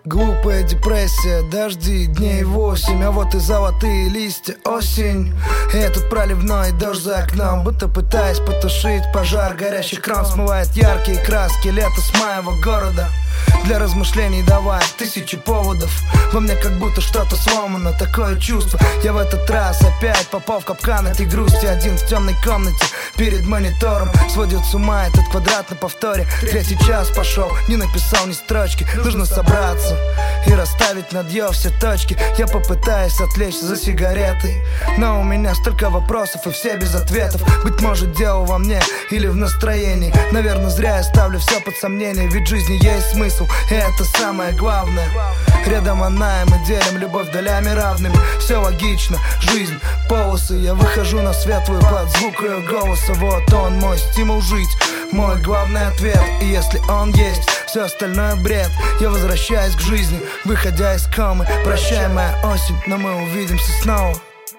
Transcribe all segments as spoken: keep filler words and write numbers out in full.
Глупая депрессия, дожди, дней восемь, а вот и золотые листья, осень. И этот проливной дождь за окном, будто пытаясь потушить пожар. Горящий кран смывает яркие краски лета с моего города. Для размышлений давай тысячи поводов. Во мне как будто что-то сломано, такое чувство. Я в этот раз опять попал в капкан этой грусти. Один в темной комнате перед монитором. Сводит с ума этот квадрат на повторе. Третий час пошел, не написал ни строчки. Нужно собраться и расставить над «ё» все точки. Я попытаюсь отвлечься за сигаретой, но у меня столько вопросов и все без ответов. Быть может, дело во мне или в настроении. Наверное, зря я ставлю все под сомнение. Ведь в жизни есть смысл, и это самое главное. Рядом она, и мы делим любовь долями равными. Все логично, жизнь, полосы. Я выхожу на светлую под звук ее голоса. Вот он, мой стимул жить, мой главный ответ. И если он есть, все остальное бред. Я возвращаюсь к жизни, выходя из комы. Прощай, моя осень, но мы увидимся снова.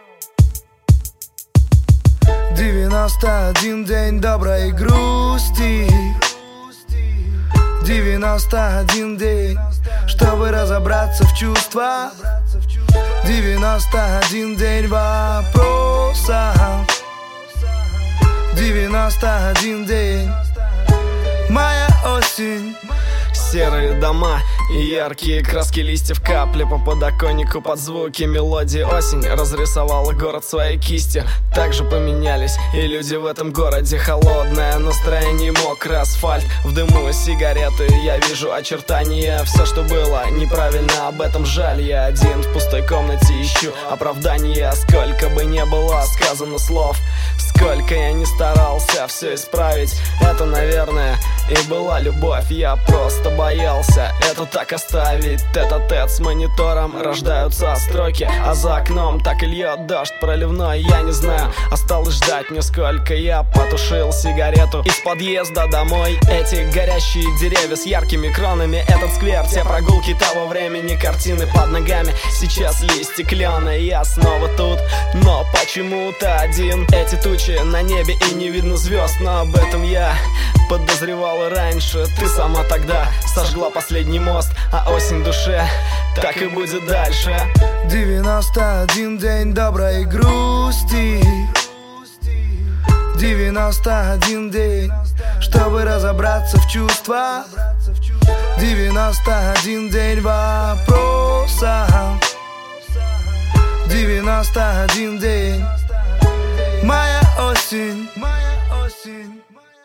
Девяносто один день доброй грусти, девяносто один день, чтобы разобраться в чувствах. Девяносто один день вопросов. Девяносто один день, моя осень. Серые дома и яркие краски листьев, капли по подоконнику под звуки мелодии. Осень разрисовала город своей кистью. Так же поменялись и люди в этом городе. Холодное настроение, мокрый асфальт, в дыму сигареты. Я вижу очертания, все, что было неправильно, об этом жаль. Я один в пустой комнате ищу оправдания. Сколько бы не было сказано слов, сколько я не старался все исправить, это, наверное, и была любовь. Я просто боялся это так оставить. Тет-а-тет с монитором, рождаются строки, а за окном так и льет дождь проливной. Я не знаю, осталось ждать мне сколько. Я потушил сигарету из подъезда домой. Эти горящие деревья с яркими кронами, этот сквер, те прогулки того времени, картины под ногами. Сейчас листья клена, я снова тут, но почему-то один. Эти тучи на небе и не видно звезд, но об этом я подозревала раньше. Ты сама тогда сожгла последний мост, а осень в душе так и будет дальше. Девяносто один день доброй грусти, девяносто один день, чтобы разобраться в чувствах. Девяносто один день вопросов. Девяносто один день, моя осень, моя осень.